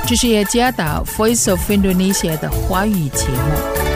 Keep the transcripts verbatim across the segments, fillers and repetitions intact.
这是耶加达 Voice of Indonesia 的华语节目。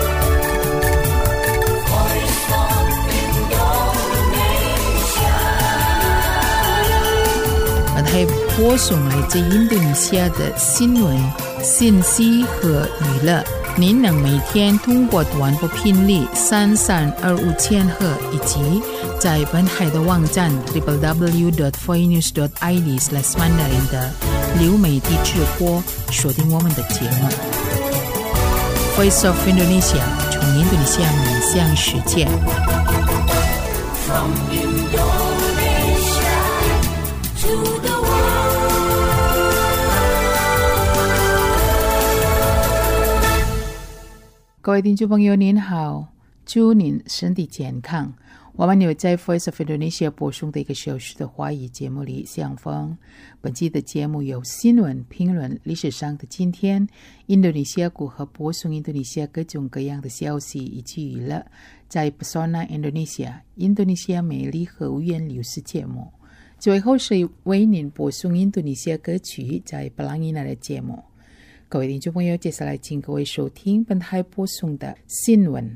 本台播送来自印度尼西亚的新闻、信息和娱乐。您能每天通过短波频率三三二五千赫以及在本台的网站 double-u double-u double-u dot voice news dot i d slash mandarin 的流媒体直播锁定我们的节目。Voice of Indonesia 从印度尼西亚面向世界。From Indonesia to the world.各位听众朋友您好，祝您身体健康。我们有在 Voice of Indonesia 播送的一个小时的华语节目里相逢。本期的节目有新闻、评论、历史上的今天、印度尼西亚如何播送印度尼西亚各种各样的消息以及娱乐，在 Pesona Indonesia 印度尼西亚美丽和无源流失节目。最后是为您播送印度尼西亚歌曲在布朗伊纳的节目。各位听众朋友，接下来请各位收听本台播送的新闻。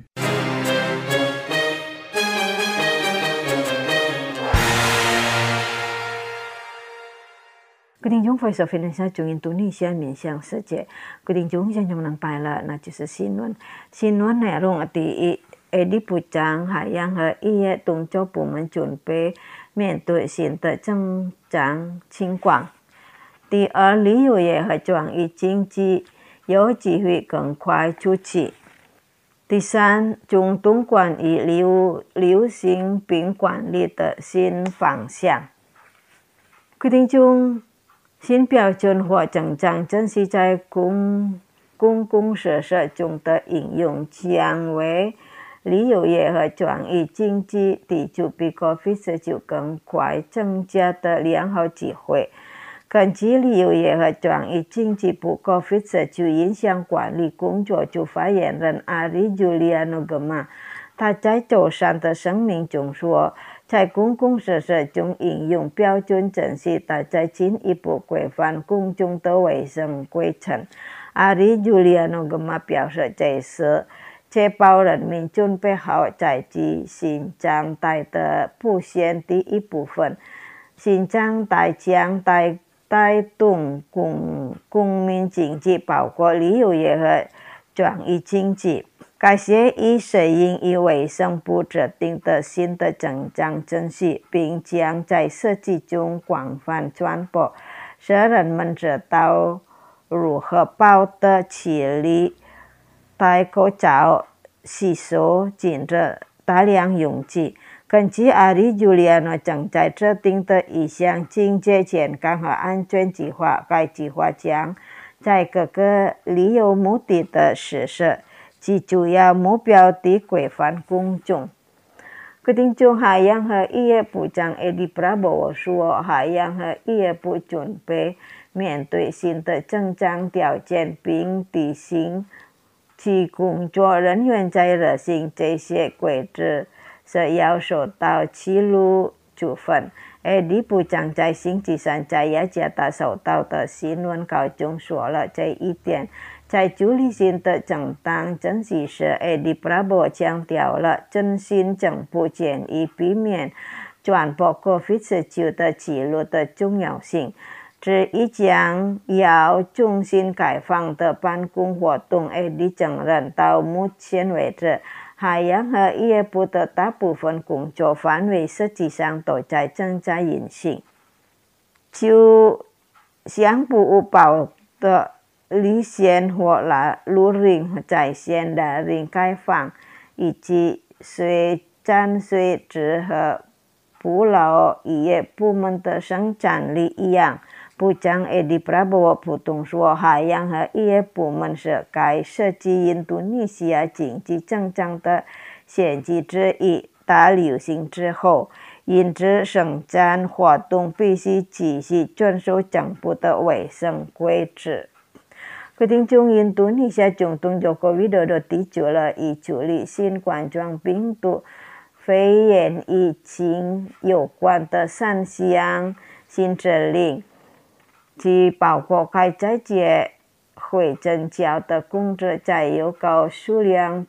各位听众 Voice of Indonesia 从印度尼西亚面向世界。各位听众现在能拜了，那就是新闻。新闻内容第一，第部长海洋和渔业动作部门准备面对新的增长情况。第二，旅游业和转移经济有机会更快出去。第三，中东关于流流行病管理的新方向。各位听众，新标准化增长正是在公公共设施中的应用，将为旅游业和转移经济地区比 COVID 十九 更快增加的良好机会。根据旅游业和转移经济部 COVID 十九 影响管理工作组发言人 Ari Juliano Gemma， 他在周三的声明中说，在公共设施中应用标准正是大家进一步规范公众的卫生规程。Ari Juliano Gemma 表示，这是确保人民准备好在即新状态的铺线第一部分。新状态将带带动公公民经济，包括旅游业和转移经济。该协议适应于卫生部制定的新的增长程序，并将在设计中广泛传播，使人们知道如何保得起立、戴口罩、洗手、禁止大量拥挤。根据阿里·朱利亚诺正在制定的一项经济健康和安全计划，该计划将在各个旅游目的地实施，其主要目标地规范公众。各位听众，海洋和渔业部长 Edi Prabowo 说，海洋和渔业部准备面对新的增长条件，并提醒其工作人员在执行这些规则是要受到纪律处分。Edi 部长在星期三在雅加达收到的新闻稿中说了这一点。在处理新的政党程序时， Edi Prabowo 强调了振兴政府建议避免传播 COVID 十九 的记录的重要性。至于将要重新开放的办公活动， Edi 承认到目前为止，海洋和渔业部的大部分工作范围实际上都在正在运行。就像不无保的离线或路径在线的人开放，以及水产水质和捕捞渔业部门的生产力一样，部长 Edi Prabowo 补充说，海洋和渔业部门是该涉及印度尼西亚经济增长的先机之一。大流行之后，因此生产活动必须继续遵守政府的卫生规则。各位听众，印度尼西亚总统Joko Widodo提出了与处理新冠状病毒肺炎疫情有关的三项新指令，其包括开斋节会增加的工作在有高数量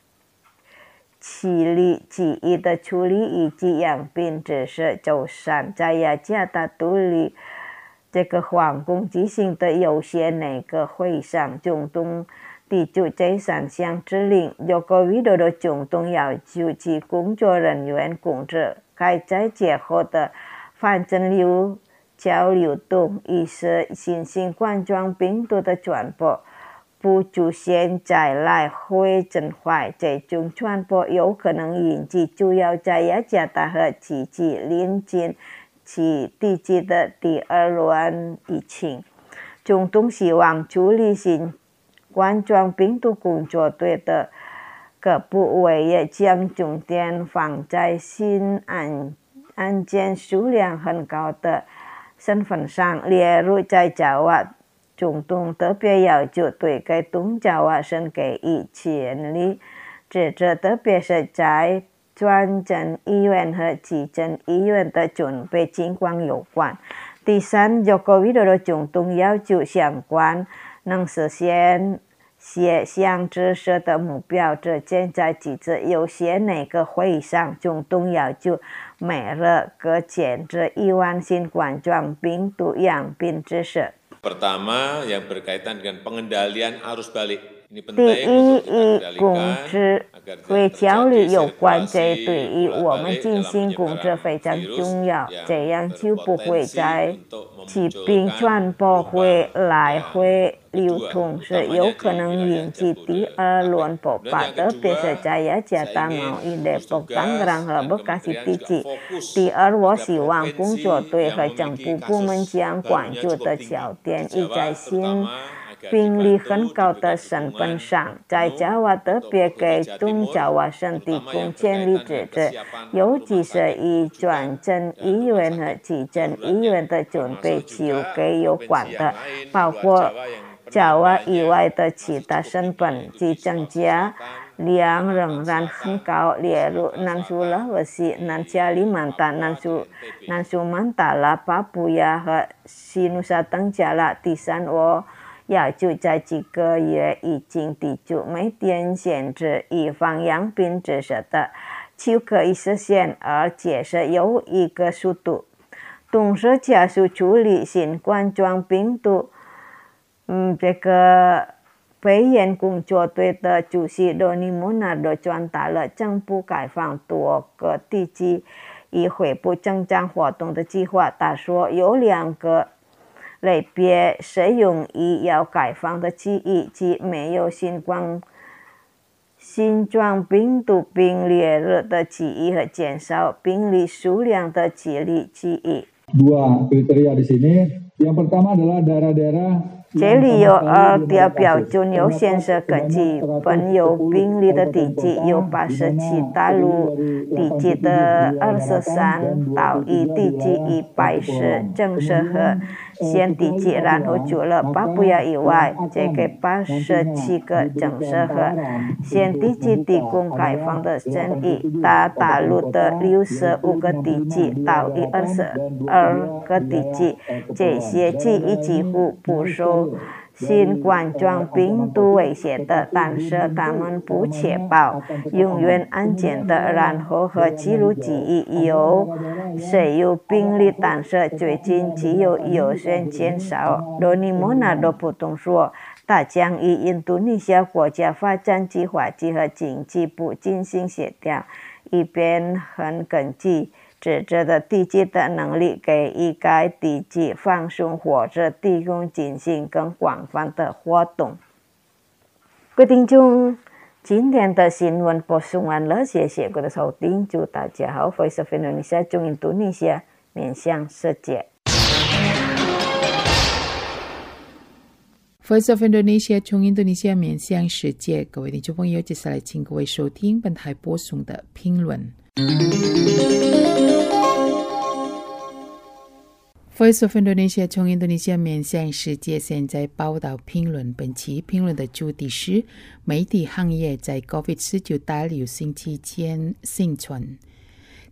气力记忆的处理以及养病知识，就算在雅加达独立这个皇宫举行的有些那个会上，中东地区这三项指令有个维度的中东要求其工作人员工作该在节后的反蒸流交流动，以使新型冠状病毒的传播不出现再来会增坏，这种传播有可能引起主要在雅加达和其其邻近其地区的第二轮疫情。中东希望处理新冠状病毒工作队的各部位也将重点放在新案案件数量很高的身份上，例如在爪哇，中东特别要求对该东爪哇省给予全力支持，特别是在转诊医院和急诊医院的准备情况有关。第三，有个维度的中东要求相关能实现些项支持的目标之间在机制有些哪个会议上，中东要求每日各减至一万新冠状病毒样病知识。 Pertama yang berkaitan dengan pengendalian arus balik. 第一，以工资会焦虑有关，这对于我们进行工作非常重要，这样就不会在疾病传播会来回流通时有可能引起第二轮爆发，特别是在雅加达、毛伊德博、当然和bekasi地区。第二，我希望工作队和政府部门将关注的焦点已在新病例很高的身份上，在爪哇特别给东爪哇省提供建立支持，尤其是以转诊医院和急诊医院的准备求给有关的，包括爪哇以外的其他省份，其增加量仍然很高，例如南苏拉威西、南加里曼丹、南苏南苏曼达拉、巴布亚和西努沙登加拉。第三，我要求在几个月已经提出每天限制以防养病知识的就可以实现，而且是有一个速度，同时加速处理新冠状病毒。嗯，这个北岩工作队的主席罗尼莫纳多传达了政府开放多个地区以恢复正常活动的计划。他说有两个类别适用于要开放的区域，即没有新冠新冠病毒病列入的区域和减少病例数量的区域区域。 Dua kriteria di sini. Yang pertama adalah daerah-daerah 这里有二条标准，有显示根据本有病例的地区有八十七大陆地区的二十三岛屿地区一百十正式和县地区，然后除了巴布亚以外，这个八十七个正式和县地区提供开放的生意。大大陆的六十五个地区，岛屿二十二个地区，这些区域几乎不受新冠状病毒威胁的，但是他们不确保永远安全的，然后和记录记忆有谁有病例，但是最近只有有人减少。罗尼莫纳多普通说，他将与印度尼西亚国家发展计划及和经济部进行协调，以便很根据自治的地区的能力，给予该地区放松或者提供进行更广泛的活动。各位听众，今天的新闻播送完了，谢谢各位的收听，祝大家好。Voice of Indonesia 中印度尼西亚面向世界。 Voice of Indonesia 从印度尼西亚面向世界，各位听众朋友，接下来请各位收听本台播送的评论。Voice of Indonesia 从印度尼西亚面向世界，现在报道评论。本期评论的主题是媒体行业在 COVID 十九 大流行期间生存。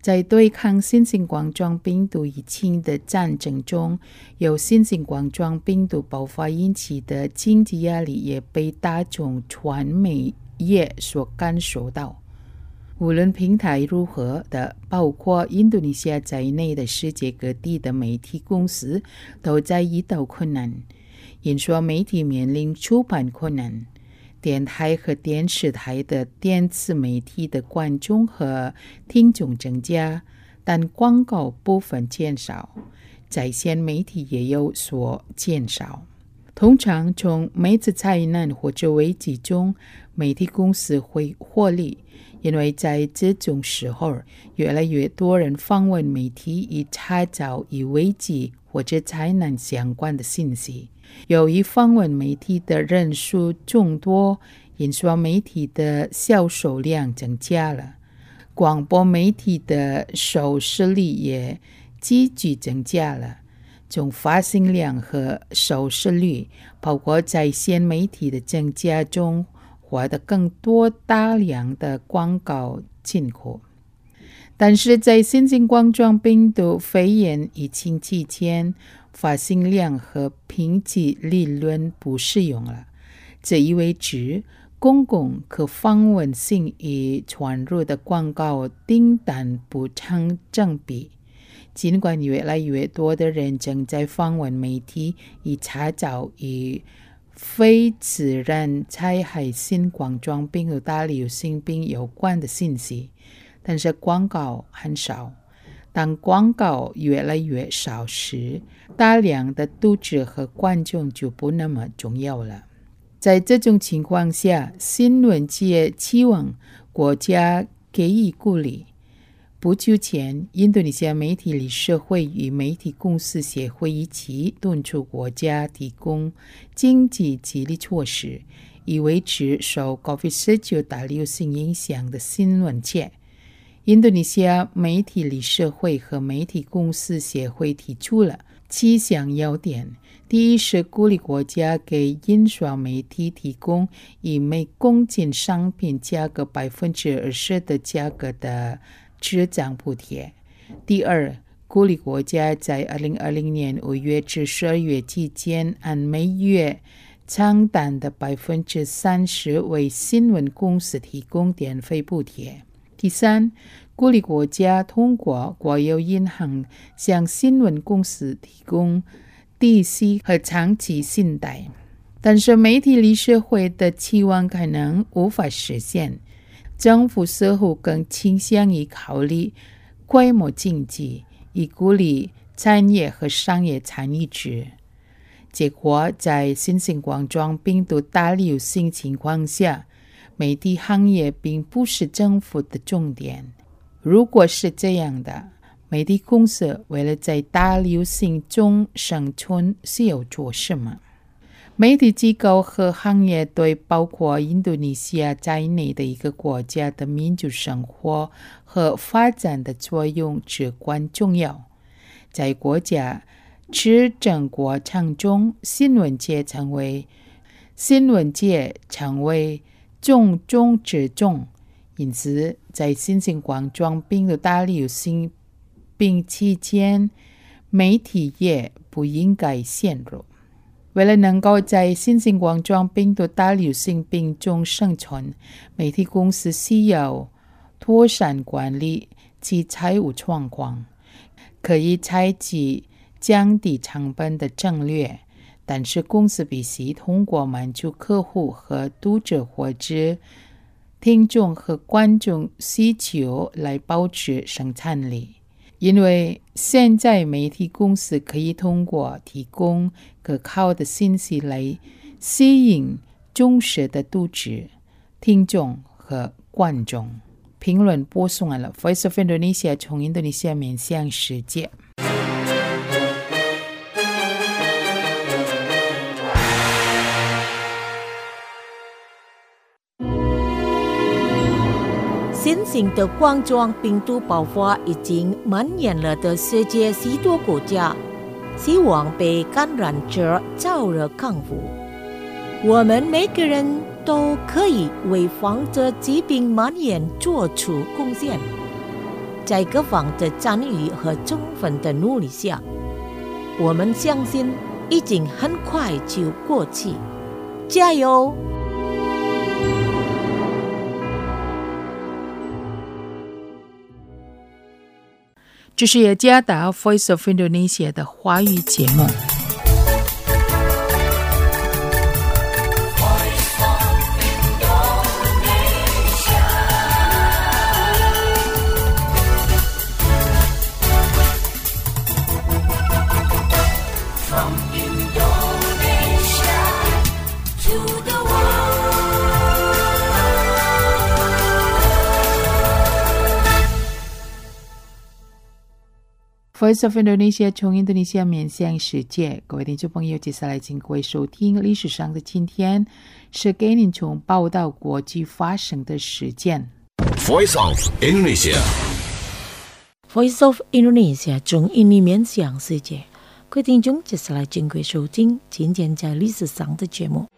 在对抗新型冠状病毒疫情的战争中，由新型冠状病毒爆发引起的经济压力也被大众传媒业所感受到。无论平台如何的，包括印度尼西亚在内的世界各地的媒体公司都在遇到困难。印刷媒体面临出版困难，电台和电视台的电子媒体的观众和听众增加，但广告部分减少，在线媒体也有所减少。通常从每次灾难或者危机中，媒体公司会获利，因为在这种时候，越来越多人访问媒体以查找与危机或者灾难相关的信息。由于访问媒体的人数众多，印刷媒体的销售量增加了，广播媒体的收视率也急剧增加了。从发行量和收视率，包括在线媒体的增加中，获得更多大量的广告进口。但是在新型冠状病毒肺炎疫情期间，发行量和评级理论不适用了，这意味着公共可访问性与传入的广告订单不成正比。尽管越来越多的人正在访问媒体以查找与非自然灾害新冠状病毒大流行病有关的信息，但是广告很少。当广告越来越少时，大量的读者和观众就不那么重要了。在这种情况下，新闻界期望国家给予鼓励。不久前，印度尼西亚媒体理事会与媒体公司协会一起敦促国家提供经济激励措施，以维持受 COVID 十九 大流行影响的新闻界。印度尼西亚媒体理事会和媒体公司协会提出了七项要点。第一是鼓励国家给印刷媒体提供以每公斤商品价格 百分之二十 的价格的滞涨补贴。第二，鼓励国家在二零二零年五月至十二月期间，按每月账单的 百分之三十 为新闻公司提供电费补贴。第三，鼓励国家通过国有银行向新闻公司提供低息和长期信贷。但是媒体理事会的期望可能无法实现，政府似乎更倾向于考虑规模经济，以鼓励产业和商业参与制。结果，在新型冠状病毒大流行情况下，媒体行业并不是政府的重点。如果是这样的，媒体公司为了在大流行中生存需要做什么？媒体机构和行业对包括印度尼西亚在内的一个国家的民主生活和发展的作用至关重要。在国家执政过程中，新闻界成为新闻界成为重中之重。因此，在新型冠状病毒大流行病期间，媒体业不应该陷入。为了能够在新型冠状病毒大流行病中生存，媒体公司需要妥善管理其财务状况，可以采取降低成本的战略，但是公司必须通过满足客户和读者或者听众和观众需求来保持生产力。因为现在媒体公司可以通过提供可靠的信息来吸引忠实的读者、听众和观众。评论播送完了 Voice of Indonesia 从印度尼西亚面向世界。 新型的冠状病毒爆发已经蔓延了的世界许多国家，希望被感染者早日康复。我们每个人都可以为防止疾病蔓延做出贡献。 在各方的参与和充分的努力下，我们相信已经很快就过去。加油！ 这是雅加达 Voice of Indonesia 的华语节目。Voice of Indonesia 从印度尼西亚面向世界，各位听众朋友，接下来请各位收听历史上的今天，是给您从报道国际发生的事件。 Voice of Indonesia Voice of Indonesia 从印尼面向世界，各位听众，接下来请各位收听今天在历史上的节目。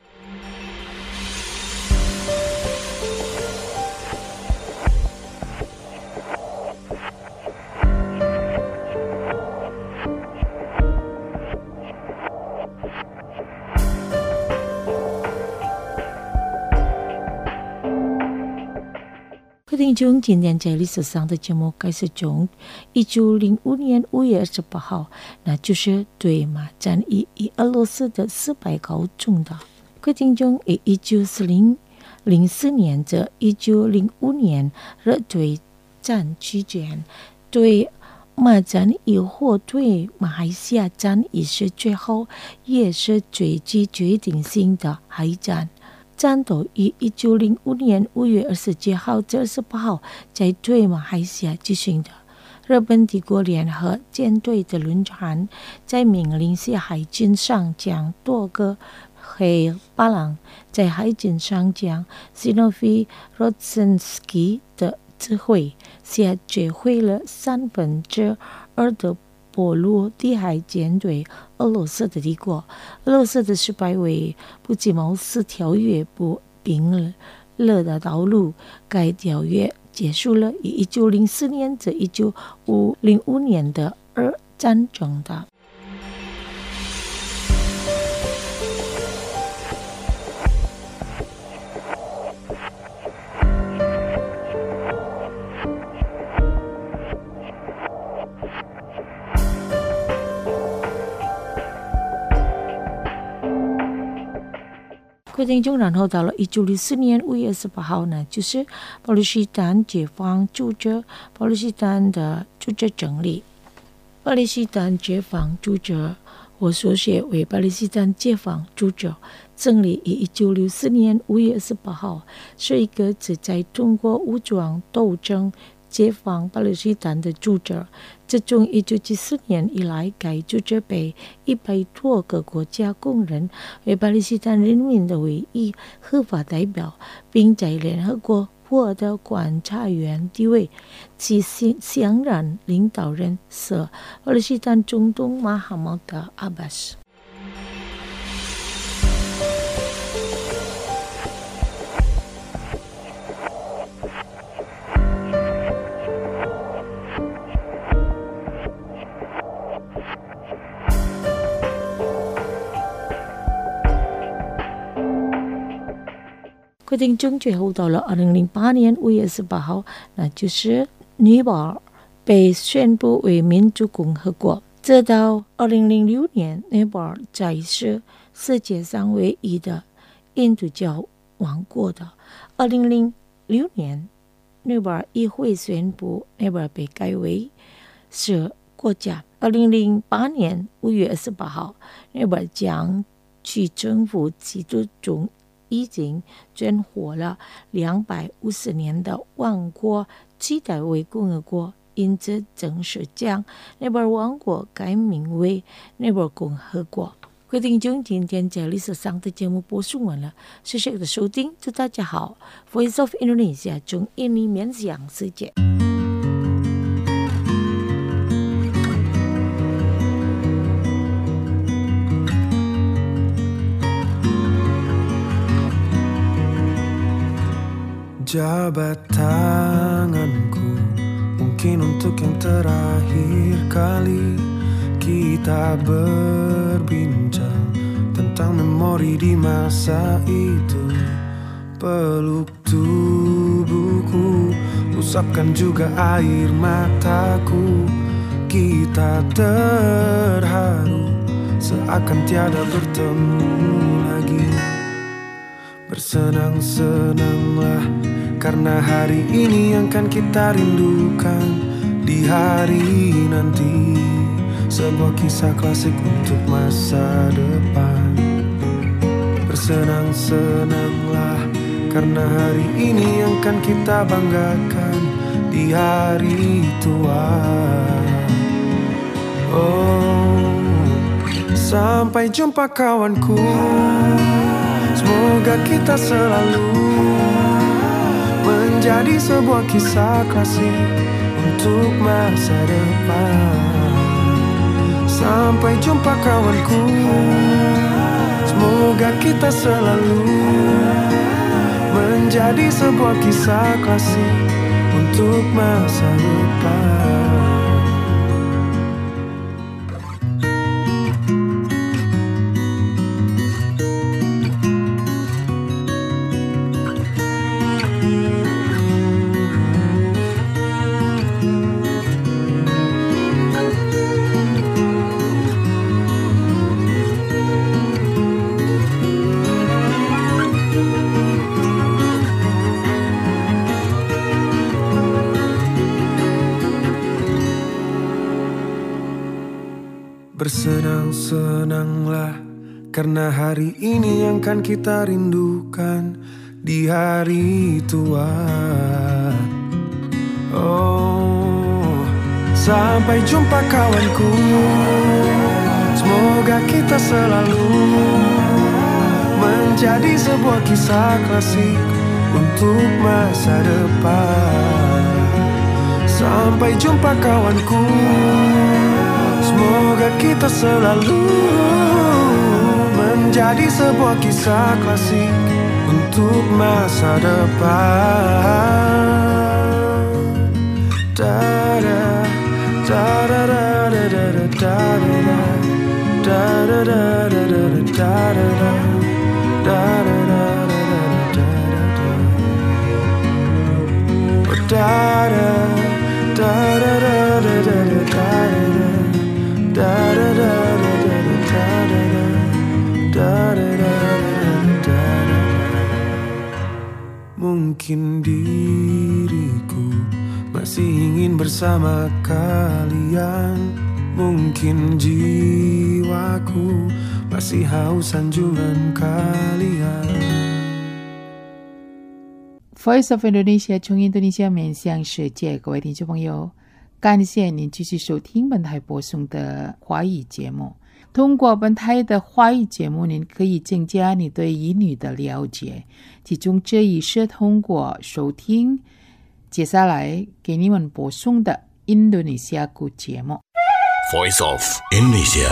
听众，今天在历史上的节目开始从一九零五年五月二十八号，那就是对马战役以俄罗斯的失败告终的。各位听众，以一九四零零四年至一九零五年热对战期间，对马战役或对马来西亚战役是最后也是最具决定性的海战。战斗于一九零五年五月二十七号至二十八号在对马来西亚进行的。日本帝国联合舰队的轮船在命令下海军上将多个黑巴郎，在海军上将 Zinovy Rodzynski 的指挥下摧毁了三分之二的波罗的海舰队俄罗斯的帝国。俄罗斯的失败为布基茅斯条约不冰勒的道路。该条约结束了以一九零四年至一九零五年的二战争的。各位听众，然后到了一九六四年五月二十八号呢，就是巴勒斯坦解放组织巴勒斯坦的组织成立。巴勒斯坦解放组织或缩写为巴勒斯坦解放组织，成立于一九六四年五月二十八号，是一个旨在通过武装斗争解放巴勒斯坦的组织。自从一九七四年以来，该组织被一百多个国家公认为巴勒斯坦人民的唯一合法代表，并在联合国获得观察员地位。其现任领导人是巴勒斯坦总统马哈茂德·阿巴斯。听众，最后到了二零零八年五月二十八号，那就是尼泊尔被宣布为民主共和国。直到二零零六年，尼泊尔才是世界上唯一的印度教王国的。二零零六年，尼泊尔议会宣布尼泊尔被改为是国家。二零零八年五月二十八号，尼泊尔将其政府制度中已经存活了两百五十年的王国期待为共和国，因此正式将尼泊尔王国改名为尼泊尔共和国。各位听众，今天在历史上的节目播送完了，谢谢你的收听，祝大家好。Voice of Indonesia 从印尼面向世界。 Jabat tanganku, mungkin Mungkin untuk yang terakhir kali kita berbincang tentang memori di masa itu. Peluk tubuhku, usapkan juga air mataku. Kita terharu seakan tiada bertemu lagi. Bersenang-senanglah karena hari ini yang kan kita rindukan di hari nanti. Sebuah kisah klasik untuk masa depan. Bersenang-senanglah karena hari ini yang kan kita banggakan di hari tua. Oh, sampai jumpa kawanku. Semoga kita selalu menjadi sebuah kisah klasik untuk masa depan. Sampai jumpa kawanku. Semoga kita selalu menjadi sebuah kisah klasik untuk masa depan. Bersenang-senanglah karena hari ini yang kan kita rindukan di hari tua. Oh, sampai jumpa kawanku. Semoga kita selalu menjadi sebuah kisah klasik untuk masa depan. Sampai jumpa kawanku. Semoga kita selalu menjadi sebuah kisah klasik untuk masa depan. Da-da, da-da-da-da-da-da, da-da-da, da-da-da-da-da-da, da-da-da, da-da-da-da-da-da, da-da-da, da-da-da-da-da-da. Mungkin diriku masih ingin bersama kalian. Mungkin jiwaku masih haus sanjungan kalian. Voice of Indonesia 从印度尼西亚面向世界，各位听众朋友，感谢您继续收听本台播送的华语节目。通过本台的华语节目，您可以增加你对英语的了解。其中这一是通过收听接下来给你们播送的印度尼西亚语节目。 Voice of Indonesia。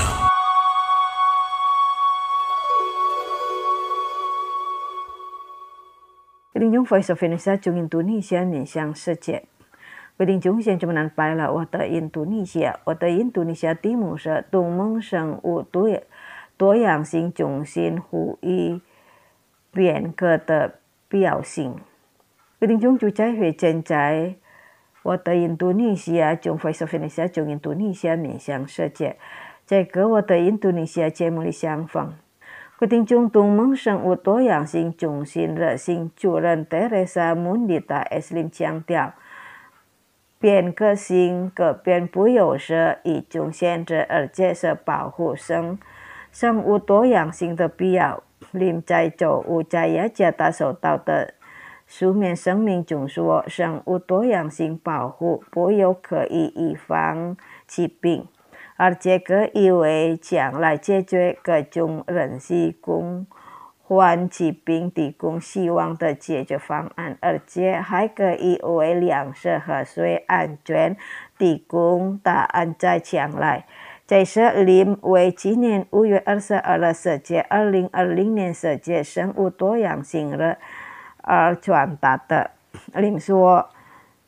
利用 Voice of Indonesia 从印度尼西亚面向世界。各位听众，现在我们来了我的印度尼西亚，我的印度尼西亚题目是东盟生物多多样性中心呼吁变革的必要性。各位听众，就在会现在我的印度尼西亚从 Voice of Indonesia 从印度尼西亚面向世界，在跟我的印度尼西亚节目里相逢。各位听众，东盟生物多样性中心热心主任 Teresa Mundita Eslim 强调，变革性改变不有是一种限制，而且是保护生生物多样性的必要。林在作物在雅加达受到的书面声明中说，生物多样性保护不有可以预防疾病，而这个意味将来解决各种人系共患疾病提供希望的解决方案，而且还可以为粮食和水安全提供答案。在将来，这是林为今年五月二十二日世界二零二零年世界生物多样性日而传达的。林说，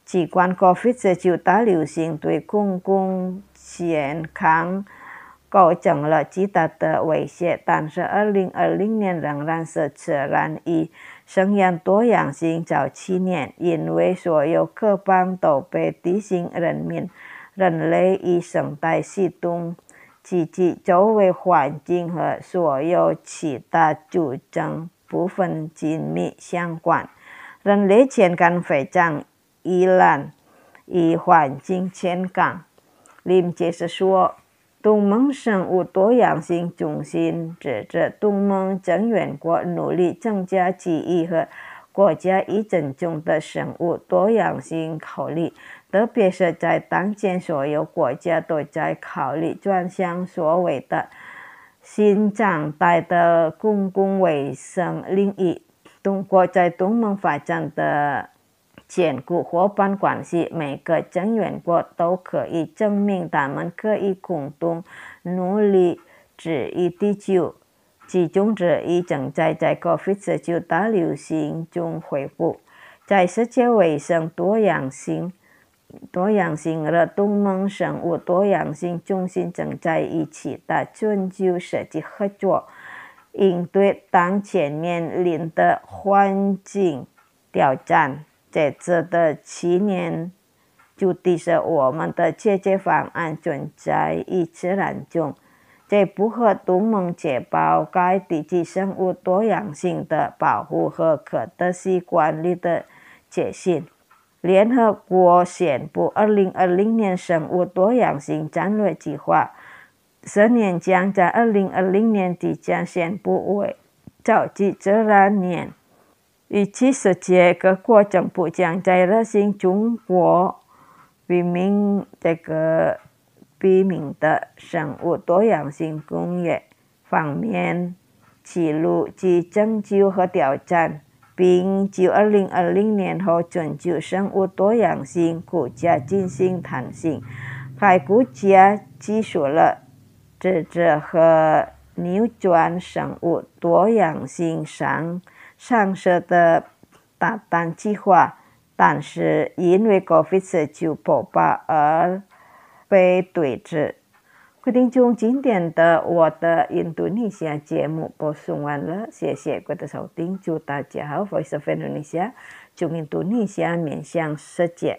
器官 COVID 十九 大流行对公共健康构成了极大的威胁，但是二零二零年仍然是自然与生养多样性早期年，因为所有科邦都被地心人民、人类与生态系统及其周围环境和所有其他组成部分紧密相关。人类健康非常依赖与环境健康。林解释说，东盟生物多样性中心指着东盟成员国努力增加记忆和国家一整中的生物多样性考虑，特别是在当前所有国家都在考虑转向所谓的新常态的公共卫生领域。中国在东盟发展的坚固伙伴关系，每个成员国都可以证明他们可以共同努力治愈地球，其中之一正在在 COVID 十九 大流行中恢复。在世界卫生多样性多样性的东盟生物多样性中心正在与其他全球实际合作，应对当前面临的环境挑战。这次的七年主题是我们的解决方案存在于自然中，这符合东盟确保该地区生物多样性的保护和可持续管理的决心。联合国宣布二零二零年生物多样性战略计划，十年将在二零二零年即将宣布为超级自然年。与其世界各国政府将在热心中国避免这个避免的生物多样性工业方面记录及拯救和挑战，并就二零二零年后全球生物多样性国家进行谈判。该国家提出了支持和扭转生物多样性上上市的大胆计划，但是因为 COVID 十九 爆发而被对峙。各位听众，今天的我的印度尼西亚节目播送完了，谢谢各位的收听，祝大家好 Voice of Indonesia 从印度尼西亚面向世界。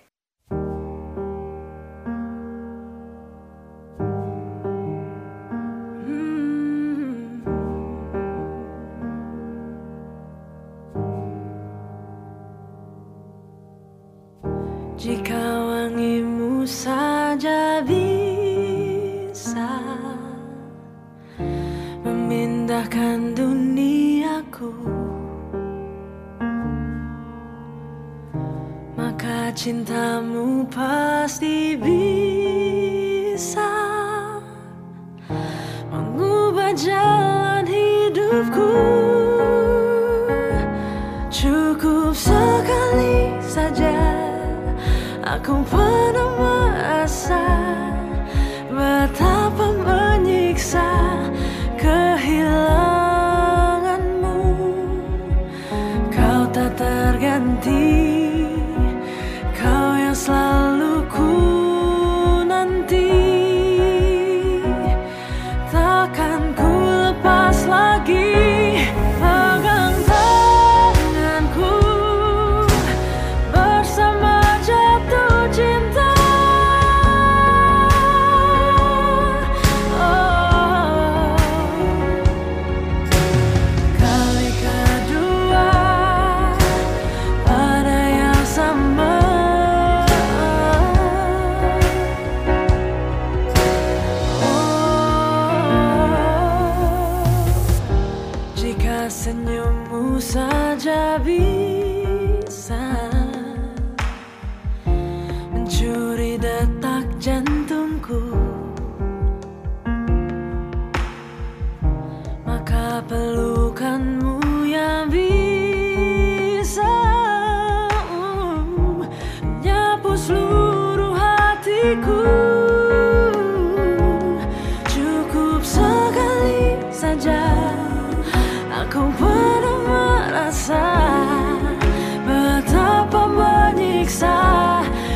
Jika wangimu saja bisa memindahkan duniaku, maka cintamu pasti bisa mengubah jalan hidupku. Cukup sekali saja aku pernah merasa betapa menyiksa kehilanganmu. Kau tak terganti, kau yang selalu ku nanti. Takkan ku lepas lagi. Senyummu saja bisa mencuri detak jantungku, maka pelukanmu yang bisa uh, menyapu seluruh hatiku. Cukup sekali saja aku pernah merasa betapa menyiksa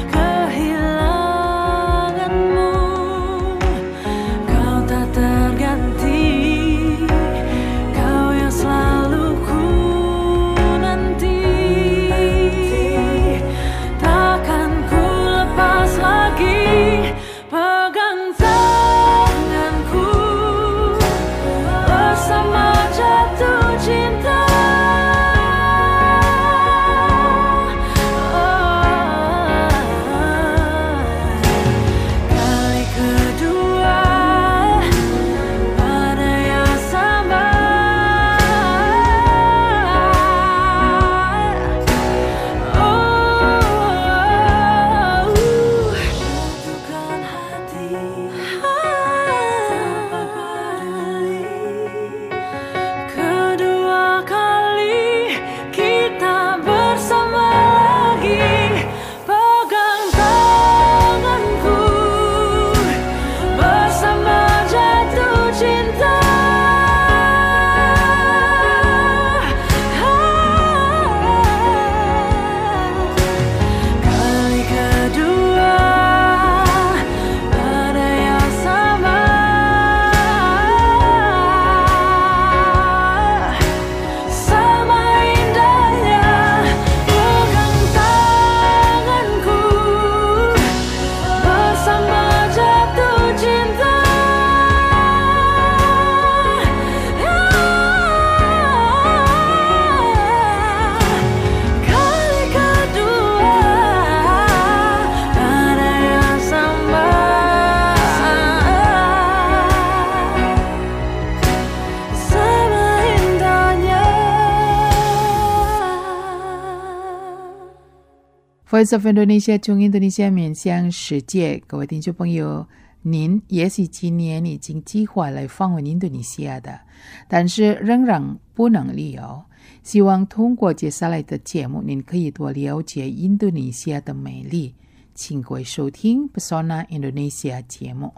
Voice of Indonesia 中印度尼西亚面向世界，各位听众朋友，您也许今年已经计划来访问印度尼西亚的，但是仍然不能旅游。希望通过接下来的节目，您可以多了解印度尼西亚的美丽。请各位收听 Pesona Indonesia 节目。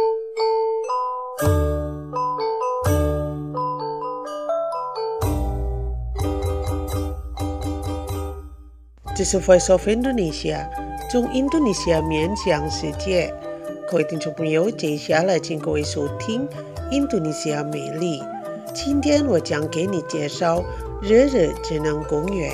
这是 Voice of Indonesia 中印度尼西亚面向世界。各位听众朋友，接下来请各位收听印度尼西亚美丽。今天我将给你介绍热热智能公园。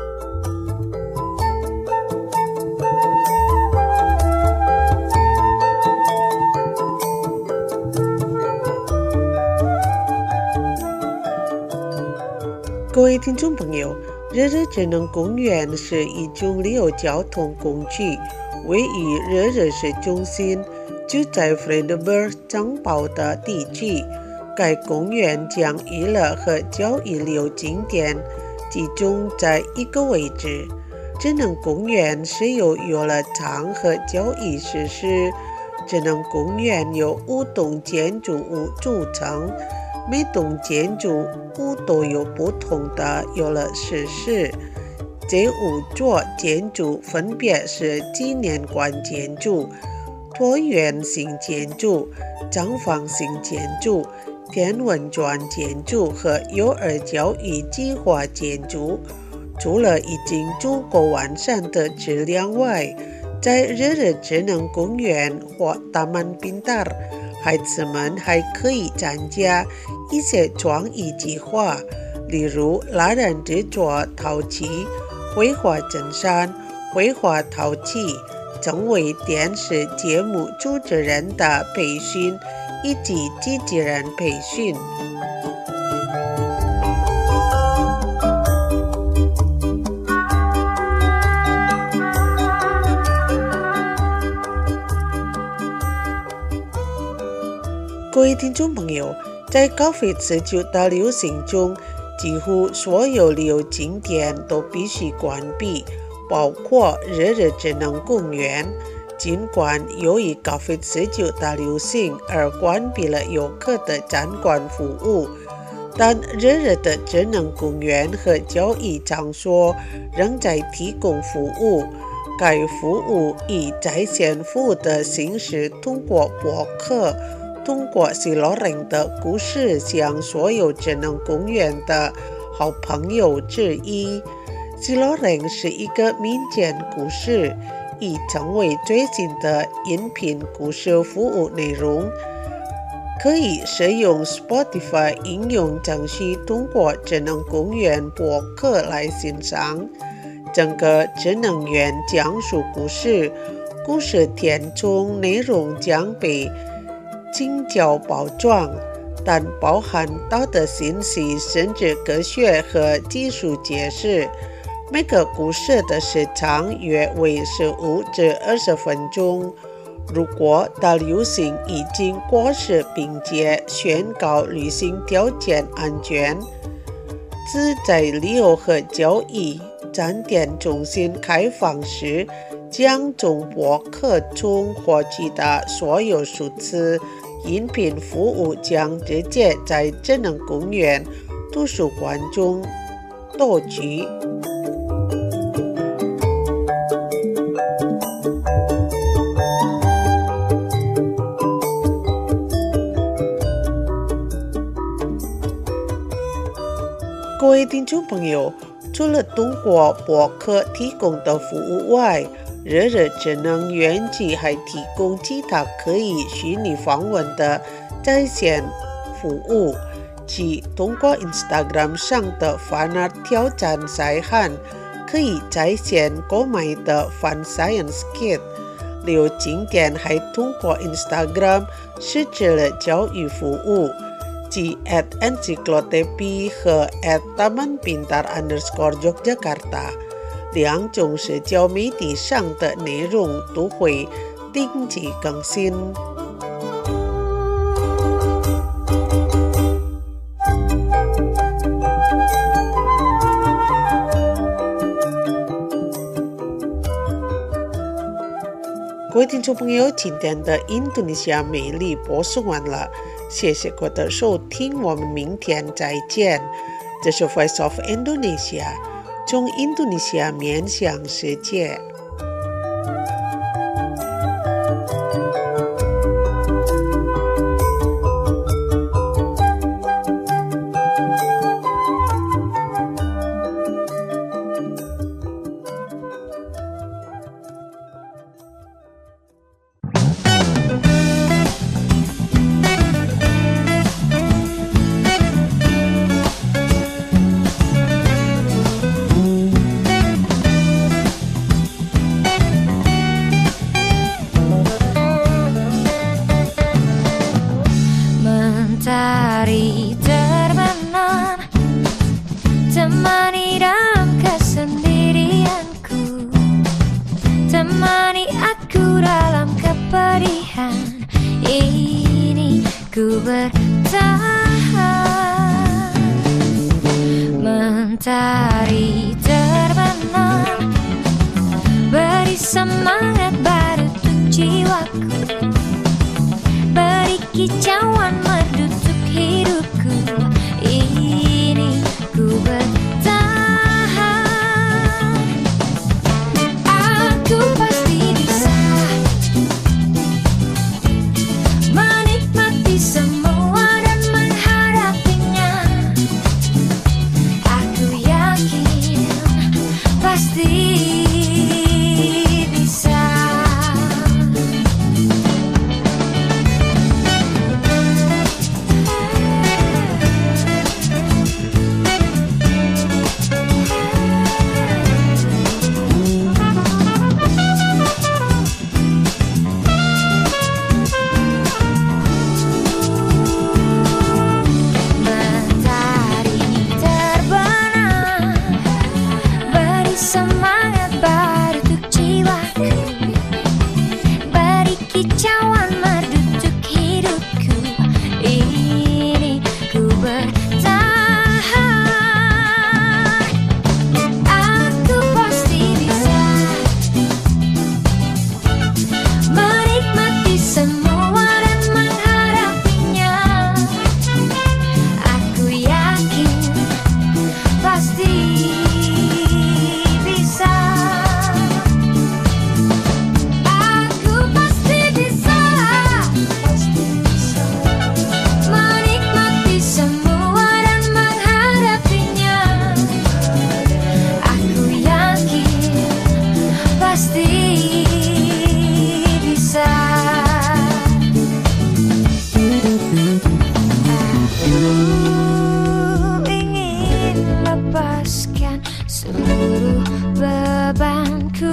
各位听众朋友，热热智能公园是一种旅游交通工具，位于热热市中心，就在 Vredenburg 城堡的地区。该公园将娱乐和教育旅游景点集中在一个位置。智能公园是由游乐场和教育设施。智能公园由五栋建筑物组成，每栋建筑物都有不同的游乐设施。这五座建筑分别是纪念馆建筑、椭圆形建筑、长方形建筑、天文馆建筑和幼儿教育计划建筑。除了已经足够完善的质量外，在热热智能公园或Taman Pintar，孩子们还可以参加一些创意计划，例如拉人制作陶器、绘画登山、绘画陶器、成为电视节目主持人的培训以及机器人培训。各位听众朋友，在 COVID 十九 的流行中，几乎所有旅游景点都必须关闭，包括热热智能公园。尽管由于 COVID 十九 的流行而关闭了游客的参观服务，但热热的智能公园和教育场所仍在提供服务。该服务以在线服务的形式通过播客，通过Si Loreng的故事向所有智能公园的好朋友致意。Si Loreng 是一个民间故事，已成为最新的音频故事服务内容，可以使用 Spotify 应用程序通过智能公园播客来欣赏。整个智能园讲述故事，故事填充内容将被精巧包装，但包含道德信息甚至科学和技术解释。每个故事的时长约为十五至二十分钟。如果大流行已经过时并且宣告旅行条件安全，自在旅游和交易站点中心开放时，将从播客中获取的所有数字音频服务将直接在智能公园图书馆中读取。各位听众朋友，除了通过播客提供的服务外，热热智能园区还提供其他可以虚拟访问的在线服务，即通过 Instagram 上的 Fan Art 挑战赛函，可以在线购买的 Fun Science Kit。旅游景点还通过 Instagram 设置了教育服务，即 at encyclotepi 和 at Taman Pintar underscore Yogyakarta。两种社交媒体上的内容都会定期更新。 各位听众朋友，今天的印度尼西亚美丽播送完了，谢谢各位的收听，我们明天再见。这是 Voice of Indonesia， 从印度尼西亚面向世界。 Mentari terbenam, temani dalam kesendirianku, temani aku dalam kepedihan ini, ku bertahan. Mentari terbenam, beri semangat baru untuk jiwaku, beri kicauan merdu untuk hidupku ini, ku bertahan. Aku pasti bisa menikmati semua dan menghadapinya. Aku yakin pasti bisa. Seluruh bebanku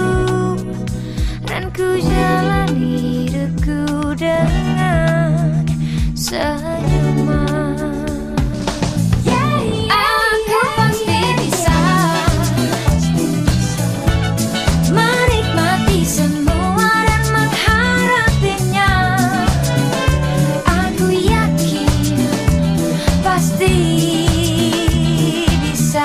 dan ku jalani hidupku dengan senyuman. Aku pasti bisa menikmati semua dan menghadapinya. Aku yakin pasti bisa.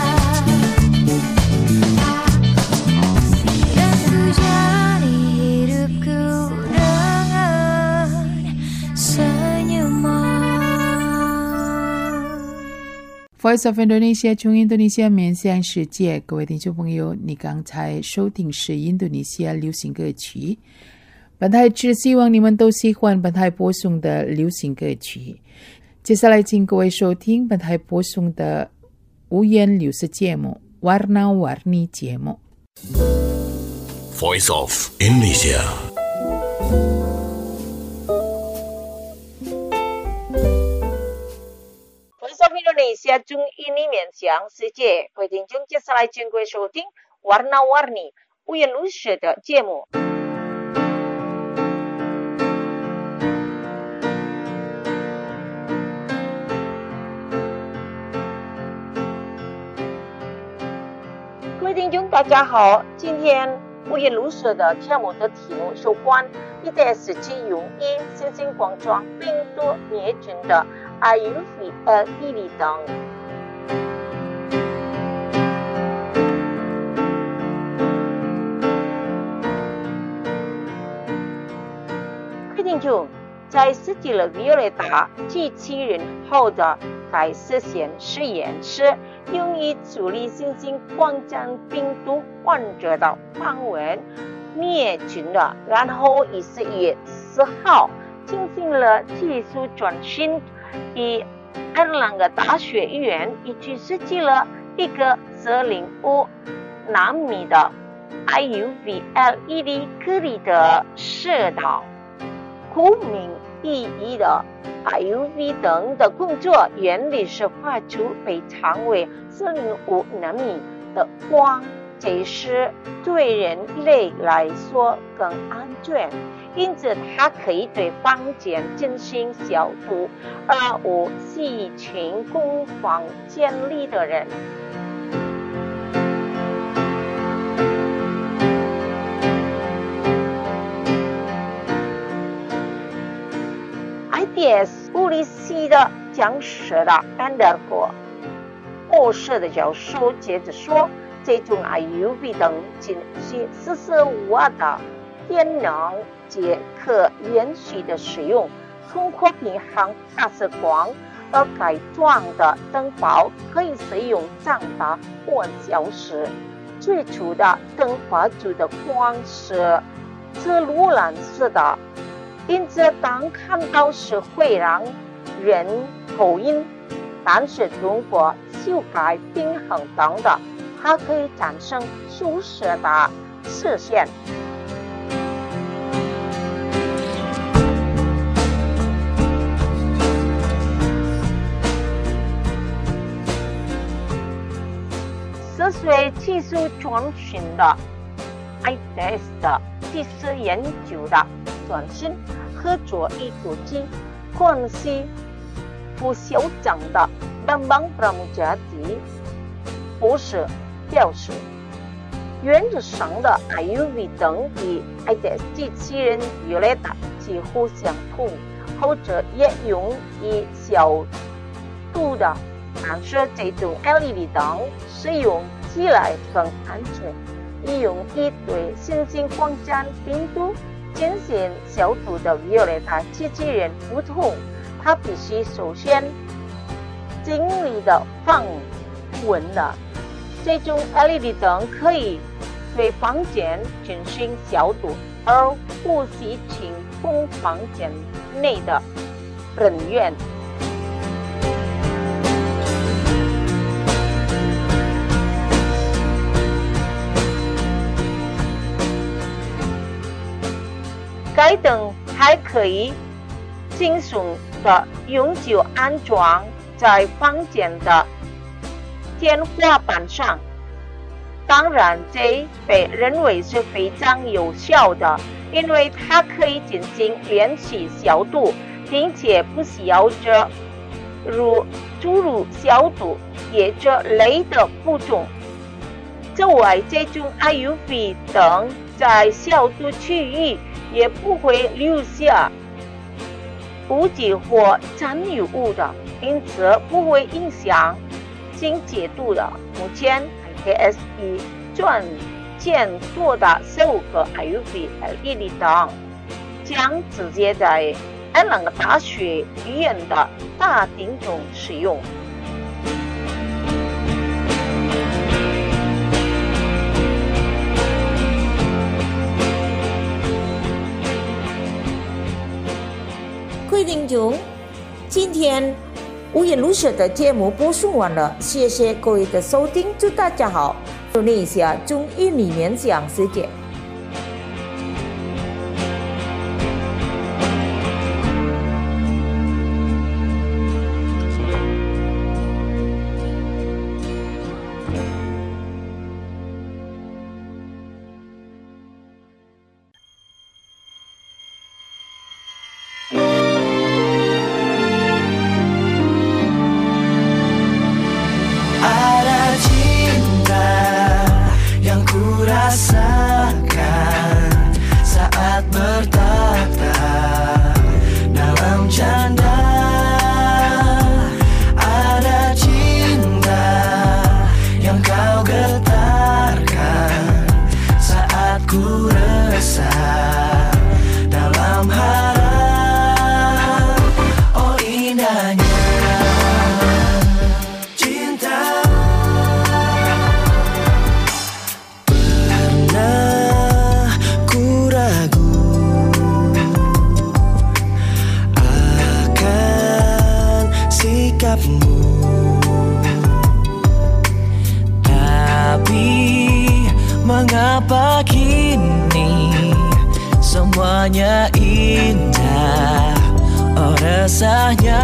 Voice of Indonesia 从印度尼西亚面向世界，各位听众朋友，你刚才收听是印度尼西亚流行歌曲。本台只希望你们都喜欢本台播送的流行歌曲。接下来请各位收听本台播送的五言流行节目 Warna-Warni 节目。 Voice of Indonesia。 Indonesia 中印尼面向世界，各位听众，接下来请各位收听 Warna-Warni 五颜六色的节目。各位听众，大家好，今天五颜六色的节目的题目有关一代时期容易新型冠状病毒灭菌的 I U V L E D 灯。 听众，在设计了 Violeta 机器人后的该实现实验室用于处理新型冠状病毒患者的访问灭菌了，然后于十月十号进行了技术转型，以爱尔兰的大学院一起设计了一个四零五纳米的 I U V L E D 颗粒的射导。顾名意义的 I U V 灯的工作原理是发出被称为四零五纳米的光，这是对人类来说更安全，因此它可以对房间进行消毒，而无细菌攻房间里的人。I D S 物理系的讲师的安德国博士的教授接着说，这种 I U V 灯仅需四十瓦的电能即可连续的使用，通过平衡发射光而改装的灯泡可以使用长达半小时。最初的灯发出的光是紫罗兰色的，因此当看到时会让人头晕，但是通过修改平衡灯的，它可以产生舒适的视线。是随技术转型的 I D S 的技术研究的转型合作一组织关系副校长的Bambang Pramujati博士表示，原则上的 I U V 灯与 I D S 机器人 Violeta 几乎相同，后者也用于消毒的，但是这种 L E D 灯使用起来更安全，以用于对新型冠状病毒进行消毒的 Violeta 机器人不同，它必须首先经历的访问的。这种 L E D 灯可以对房间进行消毒，而不是进攻房间内的人员。该灯还可以轻松的永久安装在房间的天花板上，当然这被认为是非常有效的，因为它可以进行连续消毒，并且不需要着如诸如消毒液这类的步骤。此外，这种 I U V 灯在消毒区域也不会留下污迹或残留物的，因此不会影响清洁度的。目前 I D S 以专件做的十五个 I U V L E D 灯将直接在爱尔兰大学医院的大厅中使用。 各位听众，今天无言如水的节目播送完了，谢谢各位的收听，祝大家好，祝你一下中英里面讲世界。 Ku resah dalam harapan resahnya.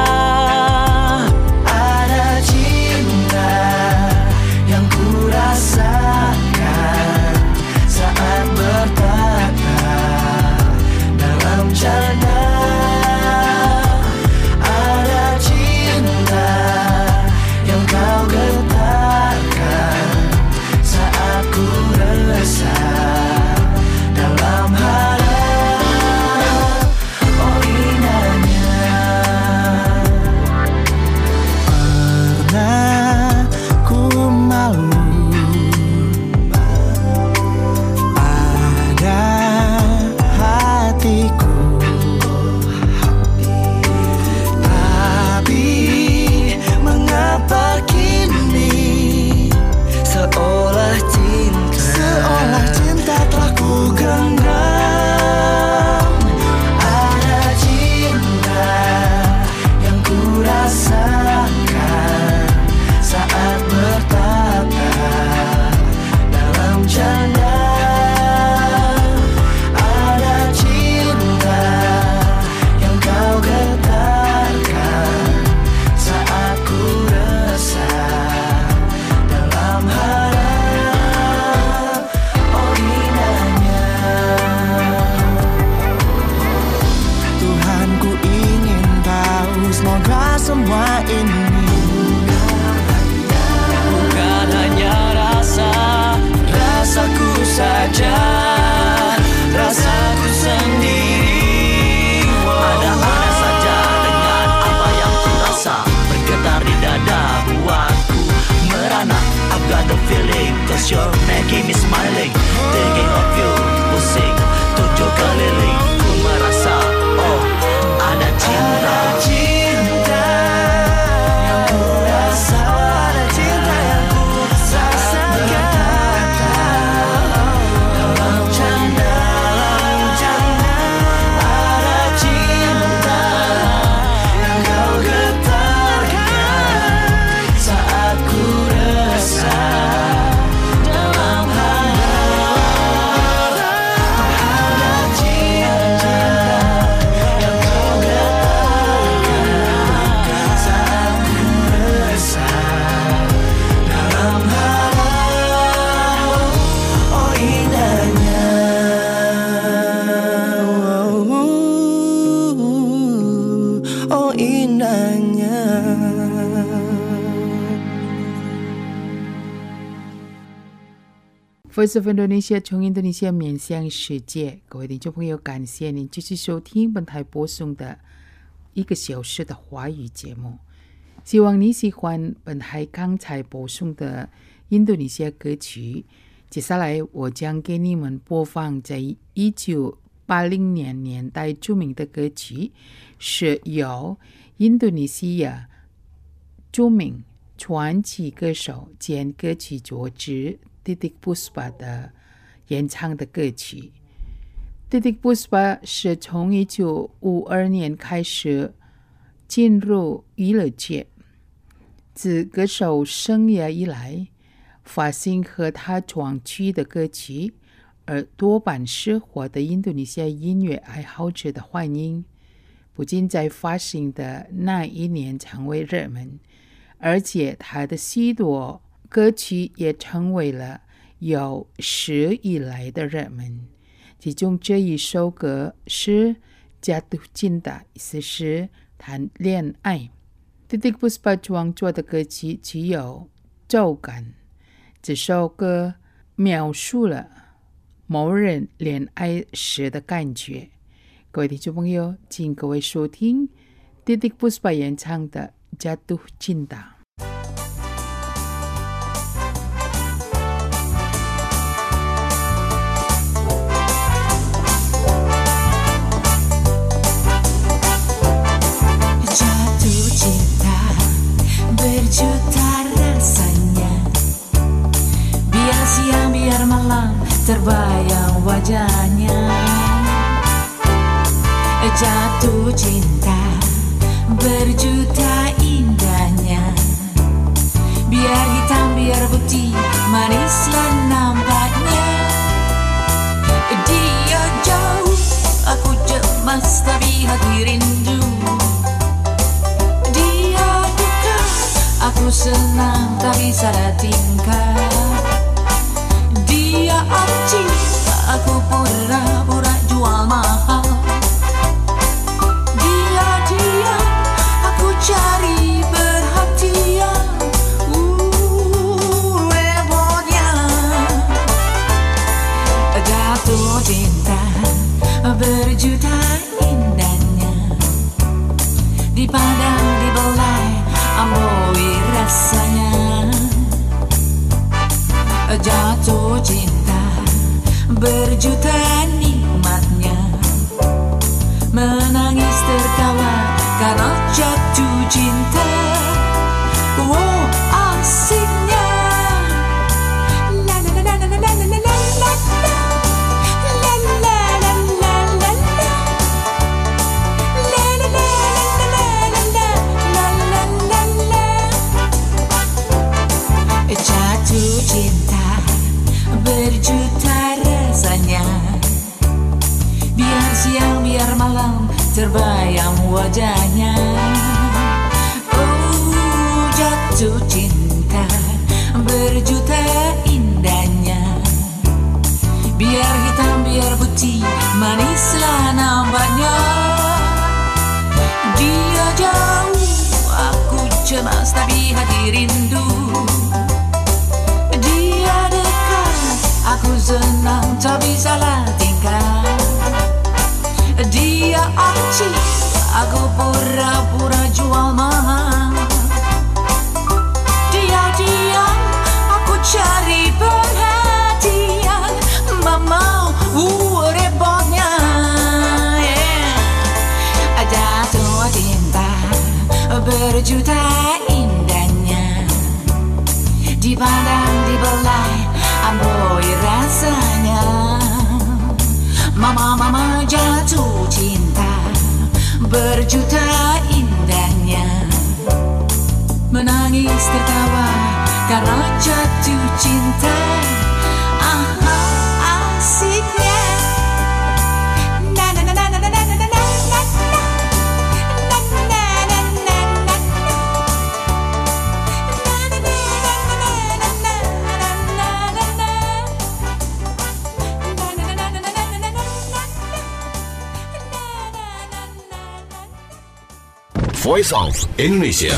Ada cinta yang ku rasakan saat bertata dalam jana. Ada cinta yang kau getarkan saat ku resah dalam harap. Oh indahnya. Pernah ku malu pada hatiku, tapi mengapa kini seolah cinta seolah cinta telah ku genggam. Ada cinta yang ku rasakan saat bertata dalam jana. Ada cinta yang kau getarkan saat ku resah dalam harap. Oh indahnya. Tuhan, ku ingin tahu semoga semua ini bukan hanya rasa rasaku saja, rasaku sendiri. Ada mana saja dengan apa yang ku rasa bergetar di dada, buatku merana. I've got the feeling, cause you're making me smiling. Thinking of you, pusing tujuh keliling. Ku merasa, oh ada cinta. Ada cinta yang ku rasa, ada cinta yang ku rasakan dalam jana, dalam jana. Ada cinta yang kau getarkan saat ku resah dalam harap. Ada cinta yang kau getarkan saat ku resah dalam harap. Oh indahnya. Oh indahnya. Voice of Indonesia 从印度尼西亚面向世界，各位听众朋友，感谢您继续收听本台播送的一个小时的华语节目。希望你喜欢本台刚才播送的印度尼西亚歌曲。接下来我将给你们播放在一九八零年年代著名的歌曲，是由印度尼西亚著名传奇歌手兼歌曲作词Titiek Puspa 的演唱的歌曲。Titiek Puspa 是从一九五二年开始进入娱乐界，自歌手生涯以来，发行和他创曲的歌曲，而多半是获得印度尼西亚音乐爱好者的欢迎。不仅在发行的那一年成为热门，而且他的许多歌曲也成为了有史以来的热门。其中这一首歌是 Jatuh Cinta， 意思是谈恋爱。Titiek Puspa 创作的歌曲只有奏感，这首歌描述了某人恋爱时的感觉。各位听众朋友，请各位收听 Titiek Puspa 演唱的 Jatuh Cinta。 Berjuta rasanya, biar siang biar malam terbayang wajahnya. Jatuh cinta berjuta indahnya, biar hitam biar putih manislah nampaknya. Dia jauh, aku cemas tapi hati rindu. senang tak bisa tingkah. Dia aci, aku pura-pura jual mahal. Dia diam, aku cari perhatian. Uh, repotnya jatuh cinta berjuta indahnya. Di padang di belai amboi rasanya. Jatuh cinta berjuta nikmatnya. Menangis tertawa karena jatuh cinta. Wow, asiknya. La la la la la la la la la la. La la la la la la la. La la la la la la la la la. Jatuh cinta berjuta rasanya. Biar siang biar malam terbayang wajahnya. Oh, jatuh cinta berjuta indahnya. Biar hitam biar putih manislah nampaknya. Dia jauh, aku cemas tapi hati rindu. Dia dekat, aku senang tak bisalah tingkah. Dia aci, aku pura-pura jual mahal. Dia diam, aku cari perhatian. Mama, uh, repotnya, yeah. Jatuh cinta berjuta indahnya. Di padang di belai amboi rasanya. Mama mama jatuh cinta berjuta indahnya. Menangis tertawa karena jatuh cinta. Aha, asiknya. Na na na na na na na na na na. Voice of Indonesia.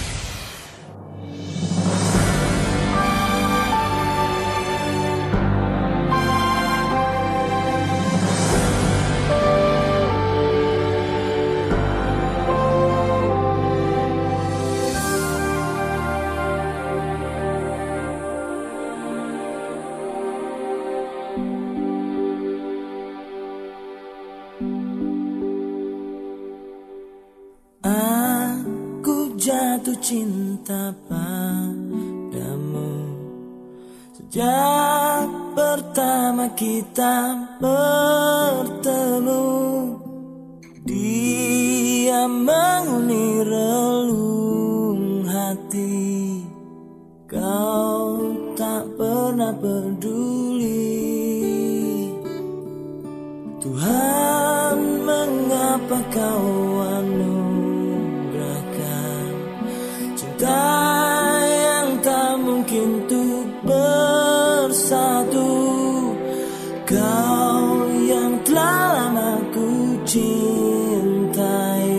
Jatuh cinta padamu sejak pertama kita bertemu. Dia menghuni relung hati, kau tak pernah peduli. Tuhan, mengapa kau yang tak mungkin untuk bersatu. Kau yang telah lama ku cintai,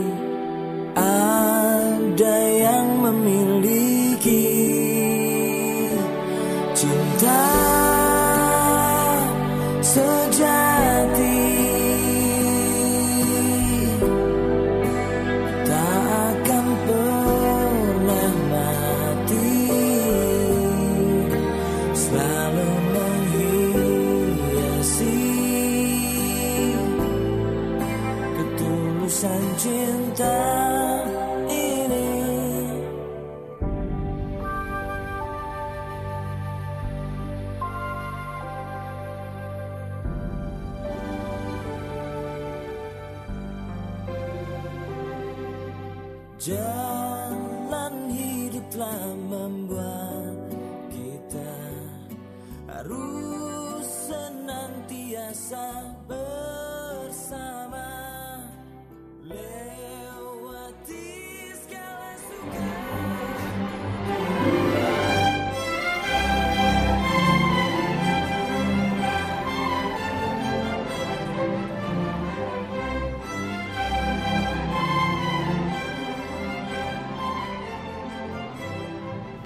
ada yang memiliki cinta sejati. Cinta ini jalan hidup telah membuat kita harus senantiasa bersama. Lewati segala suka.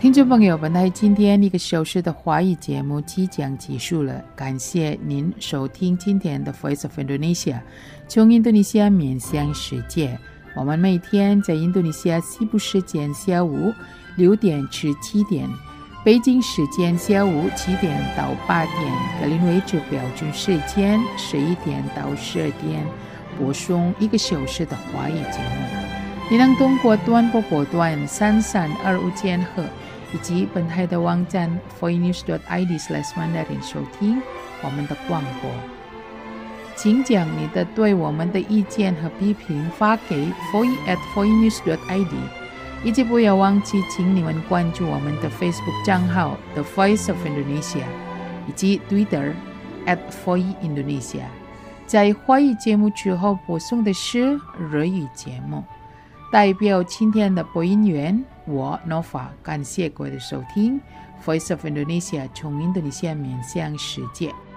听众朋友，本台今天一个小时的华语节目即将结束了，感谢您收听今天的 Voice of Indonesia 从印度尼西亚面向世界。我们每天在印度尼西亚西部时间下午六点至七点，北京时间下午七点到八点，格林威治标准时间十一点到十二点播送一个小时的华语节目。你能通过短波波段三三二五千赫以及本台的网站 voinews dot i d slash mandarin 收听我们的广播。请将你的对我们的意见和批评发给 voice at voinews dot i d， 以及不要忘记请你们关注我们的 Facebook 账号 The Voice of Indonesia 以及 Twitter at voice indonesia。 在华语节目之后播送的是日语节目。代表今天的播音员我 Nova， 感谢各位的收听 Voice of Indonesia 从印度尼西亚面向世界。